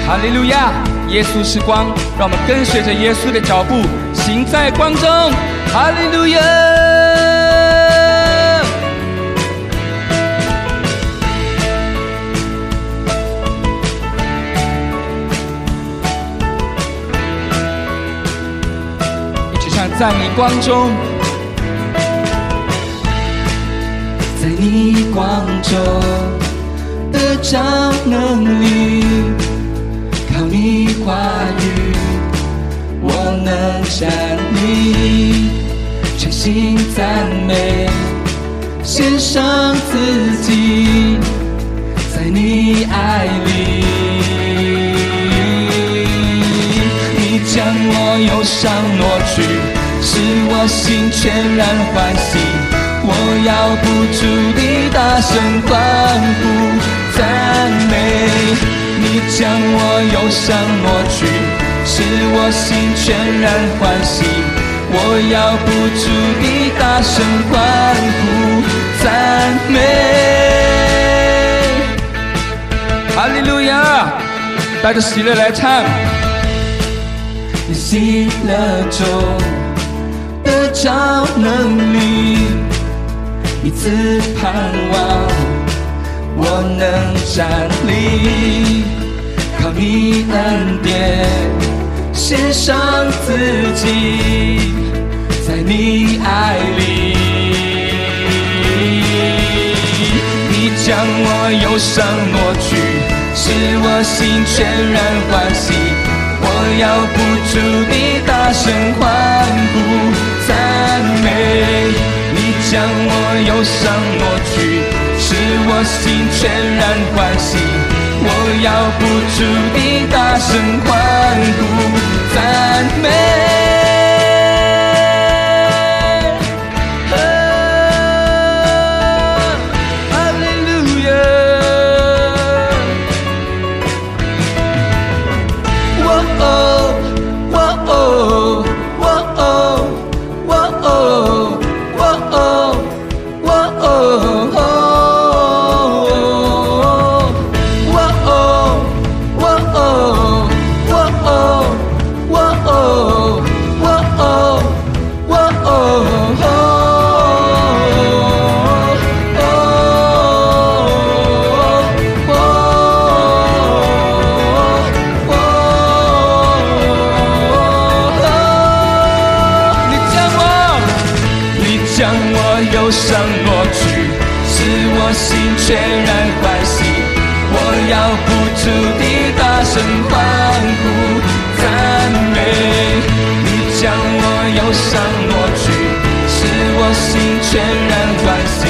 哈利路亚！耶稣是光，让我们跟随着耶稣的脚步，行在光中。哈利路亚！一起唱，在你光中， 在你光中得着能力，靠你话语我能站立，全心赞美，献上自己，在你爱里，你将我忧伤挪去，使我心全然欢喜，我要不住地大声欢呼赞美，你将我忧伤挪去，使我心全然欢喜，我要不住地大声欢呼赞美。 哈利路亚！带着喜乐来唱。 你喜乐中得着能力，一次盼望我能站立，靠你恩典献上自己，在你爱里，你将我忧伤挪去，使我心全然欢喜，我要不住地大声欢呼赞美，你将我忧伤挪去，使我心全然欢喜，我要不住地大声欢呼赞美。忧伤挪去，使我心全然欢喜，我要不住地大声欢呼赞美，你将我忧伤挪去，使我心全然欢喜，